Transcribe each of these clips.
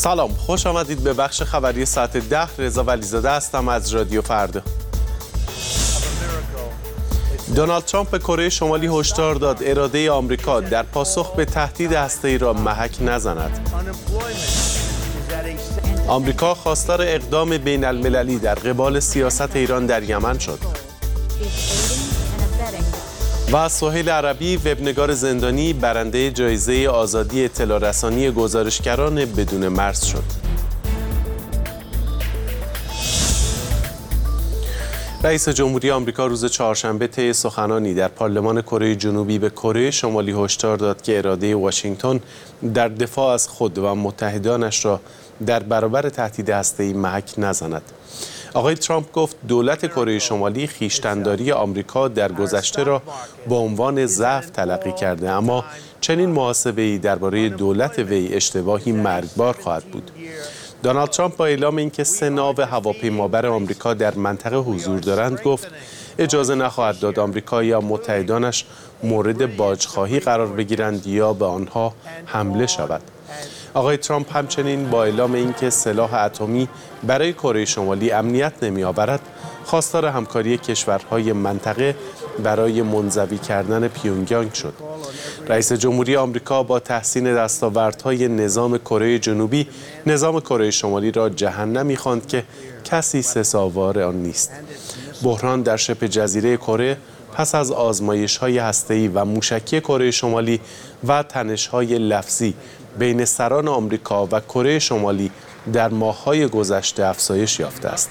سلام، خوش آمدید به بخش خبری ساعت 10. رضا ولیزاده هستم از رادیو فردا. دونالد ترامپ به کره شمالی هشدار داد اراده آمریکا در پاسخ به تهدید هسته‌ای را محک نزند. آمریکا خواستار اقدام بین المللی در قبال سیاست ایران در یمن شد. و سهیل عربی، وبنگار زندانی، برنده جایزه آزادی اطلاع رسانی گزارشگران بدون مرز شد. رئیس جمهوری آمریکا روز چهارشنبه طی سخنانی در پارلمان کره جنوبی به کره شمالی هشدار داد که اراده واشنگتن در دفاع از خود و متحدانش را در برابر تهدید هسته‌ای محک نزند. آقای ترامپ گفت دولت کره شمالی خویشتن‌داری آمریکا در گذشته را به عنوان ضعف تلقی کرده، اما چنین محاسبه‌ای درباره دولت وی اشتباهی مرگبار خواهد بود. دونالد ترامپ با اعلام اینکه 3 ناو هواپیمابر آمریکا در منطقه حضور دارند گفت اجازه نخواهد داد آمریکا یا متحدانش مورد باجخواهی قرار بگیرند یا به آنها حمله شود. آقای ترامپ همچنین با اعلام اینکه سلاح اتمی برای کره شمالی امنیت نمی‌آورد، خواستار همکاری کشورهای منطقه برای منزوی کردن پیونگیانگ شد. رئیس جمهوری آمریکا با تحسین دستاوردهای نظام کره جنوبی، نظام کره شمالی را جهنمی خواند که کسی سزاوار آن نیست. بحران در شبه جزیره کره پس از آزمایش‌های هسته‌ای و موشکی کره شمالی و تنش‌های لفظی بین سران آمریکا و کره شمالی در ماه‌های گذشته افزایش یافته است.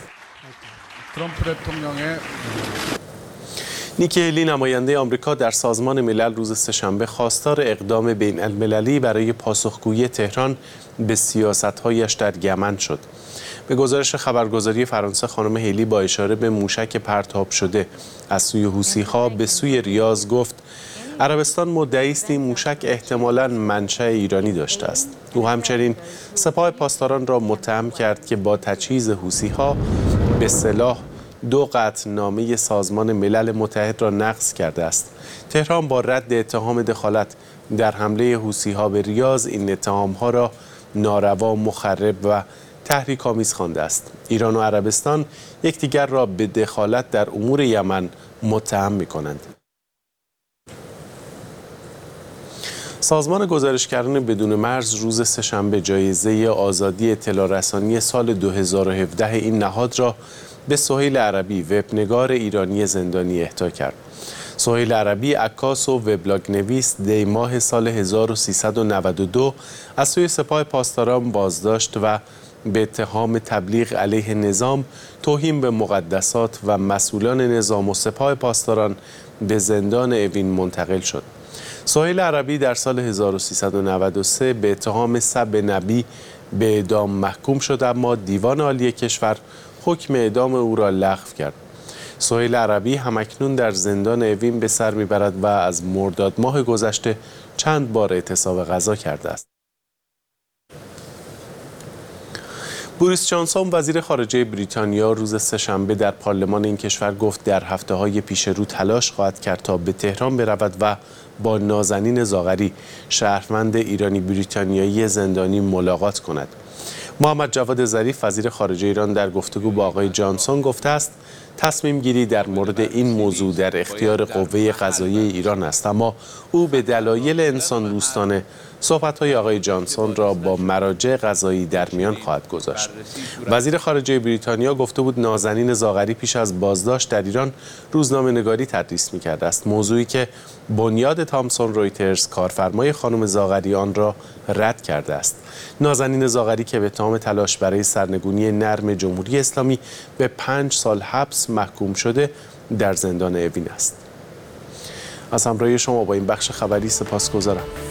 نیکی هلی، نماینده آمریکا در سازمان ملل، روز سه‌شنبه خواستار اقدام بین المللی برای پاسخگویی تهران به سیاست‌هایش در یمن شد. به گزارش خبرگزاری فرانسه، خانم هلی با اشاره به موشک پرتاب شده از سوی حوثی‌ها به سوی ریاض گفت عربستان مدعی است این موشک احتمالاً منشأ ایرانی داشته است. او همچنین سپاه پاسداران را متهم کرد که با تجهیز حوثی‌ها به سلاح 2 قطعنامه سازمان ملل متحد را نقض کرده است. تهران با رد اتهام دخالت در حمله حوثی‌ها به ریاض این اتهام‌ها را ناروا، مخرب و تحریک‌آمیز خوانده است. ایران و عربستان یکدیگر را به دخالت در امور یمن متهم می‌کنند. سازمان گزارشگران بدون مرز روز سه‌شنبه جایزه آزادی اطلاع رسانی سال 2017 این نهاد را به سهیل عربی، وبنگار ایرانی زندانی، اهدا کرد. سهیل عربی، عکاس و وبلاگ نویس، دی ماه سال 1392 از سوی سپاه پاسداران بازداشت و به اتهام تبلیغ علیه نظام، توهین به مقدسات و مسئولان نظام و سپاه پاسداران به زندان اوین منتقل شد. سهیل عربی در سال 1393 به اتهام سب نبی به اعدام محکوم شد، اما دیوان عالی کشور حکم اعدام او را لغو کرد. سهیل عربی همکنون در زندان اوین به سر میبرد و از مرداد ماه گذشته چند بار اعتصاب غذا کرده است. بوریس جانسون، وزیر خارجه بریتانیا، روز سه‌شنبه در پارلمان این کشور گفت در هفته‌های پیش رو تلاش خواهد کرد تا به تهران برود و با نازنین زاغری، شهروند ایرانی بریتانیایی زندانی، ملاقات کند. محمد جواد ظریف، وزیر خارجه ایران، در گفتگو با آقای جانسون گفته است تصمیم گیری در مورد این موضوع در اختیار قوه قضاییه ایران است، اما او به دلایل انسان دوستانه صحبت‌های آقای جانسون را با مراجع قضایی در میان خواهد گذاشت. وزیر خارجه بریتانیا گفته بود نازنین زاغری پیش از بازداشت در ایران روزنامه‌نگاری تدریس می‌کرده است، موضوعی که بنیاد تامسون رویترز، کارفرمای خانم زاغری، آن را رد کرده است. نازنین زاغری که به اتهام تلاش برای سرنگونی نرم جمهوری اسلامی به 5 سال حبس محکوم شده، در زندان اوین است. از همراهی شما با این بخش خبری سپاسگزارم.